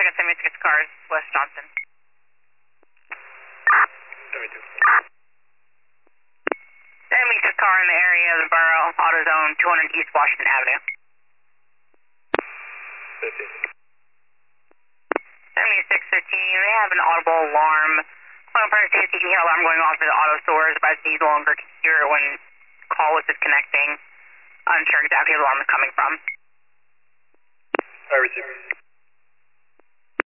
checking 76 cars, West Johnson. 72. 76 car in the area of the borough, AutoZone, 200 East Washington Avenue. 15. 7615, we have an audible alarm. Well, prior to you can hear alarm going off at the auto stores, but it's no longer can hear it when call was disconnecting. Unsure exactly where the alarm is coming from. I receive.